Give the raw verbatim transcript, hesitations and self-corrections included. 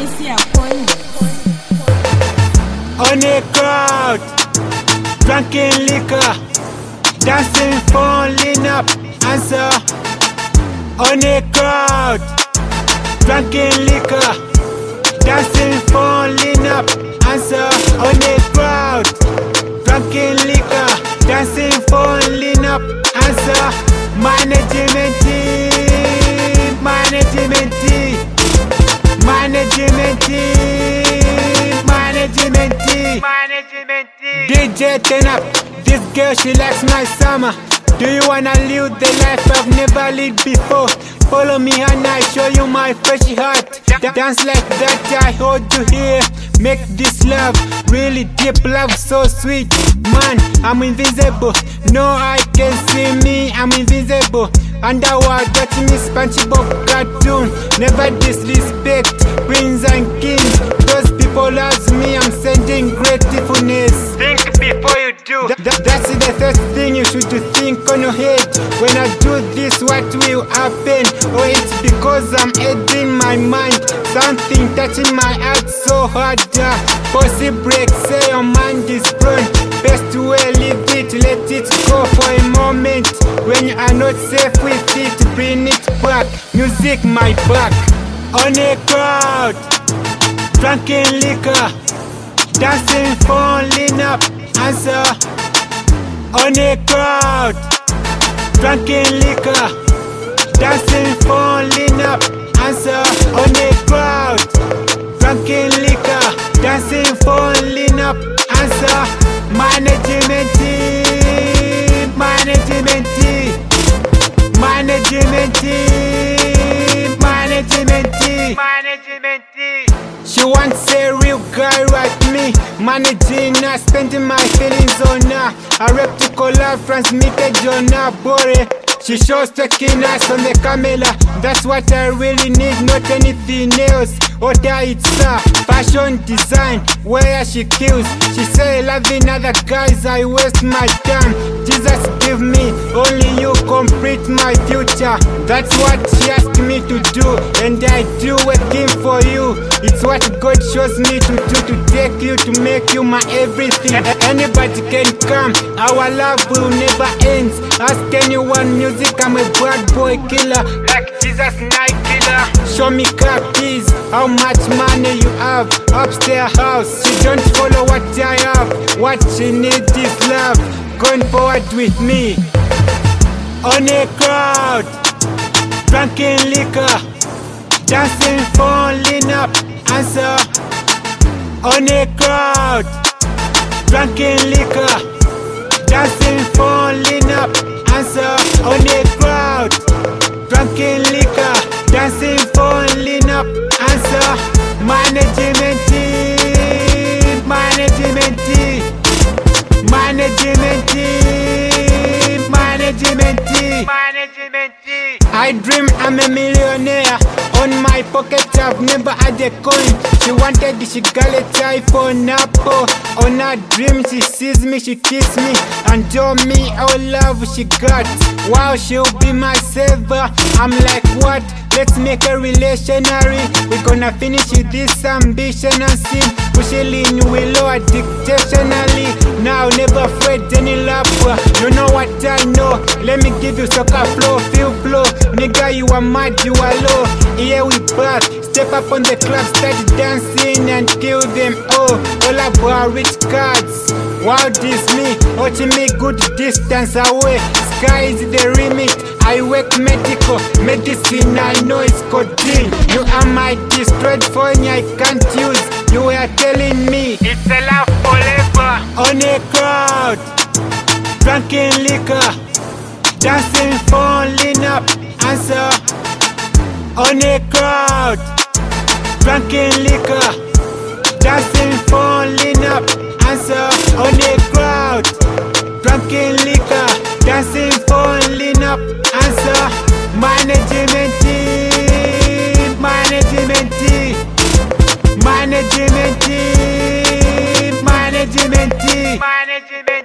Icy upon On a crowd, drinking liquor, dancing, falling up, answer. On a crowd, drinking liquor, dancing, falling up, answer. On a crowd, drinking liquor, dancing, falling up, answer. Management team, management team, management team, management team, management team. D J turn up, this girl she likes my summer. Do you wanna live the life I've never lived before? Follow me and I show you my fresh heart. Dance like that, I hold you here. Make this love really deep, love so sweet. Man, I'm invisible. No eye can see me, I'm invisible. Underwater, watching me SpongeBob cartoon. Never disrespect queens and kings. Those people love me, I'm sending gratefulness. Think before you do. Th th that's the first thing you should think on your head. When I do this, what will happen? Oh, it's because I'm adding my mind. Something touching my heart so hard. Uh, Pussy break, say your mind is prone. Best way, leave it, let it go for a moment. When you are not safe with it, bring it back. Music my back. On a crowd, drinking liquor, dancing, falling up, answer. On a crowd, drinking liquor, dancing, falling up, answer. On a crowd, drinking liquor, dancing, falling up, answer. Management team, management team, management team, management team, management team. She wants a real guy like me, managing her, spending my feelings on her. I rap to collab, transmitted on her body. She shows taking us on the camera. That's what I really need, not anything else. Order it's her fashion design, where she kills. She say loving other guys, I waste my time. Jesus give me, only you complete my future. That's what she asked me to do, and I do working for you. It's what God shows me to do, to take you, to make you my everything. Anybody can come, our love will never end. Ask anyone, music, I'm a bad boy killer, like Jesus night killer. Show me car keys, how much money you have, upstairs house. She don't follow what I have, what she needs is love. Going forward with me. On a crowd, drinking liquor, dancing, falling up, answer. On a crowd, drinking liquor, dancing, falling up, answer. On a crowd, drinking liquor, dancing, falling up, answer. Management team, management team, management team, management team, management team. I dream I'm a millionaire. On my pocket I've never had a coin. She wanted, she got a iPhone Apple. On her dream she sees me, she kiss me, and told me all love she got. Wow, she'll be my savior. I'm like, what? Let's make a relationary. We're gonna finish this ambition and sin. Pushing we lower dictationally. Now never afraid any lap. You know what I know. Let me give you soccer flow, feel flow. Nigga, you are mad, you are low. Here we back. Step up on the club, start dancing and kill them all. All about rich cards. Wow, this me, watching me good distance away. Sky is the limit. I work medical, medicine, I know it's codeine. You are my destroyed phone, I can't use. You were telling me it's a love forever. On a crowd, drinking liquor, dancing, falling up, answer. On a crowd, drinking liquor, dancing, falling up, answer. On a crowd, drinking liquor, dancing, falling up, answer. Management team, management team, management team, management team, management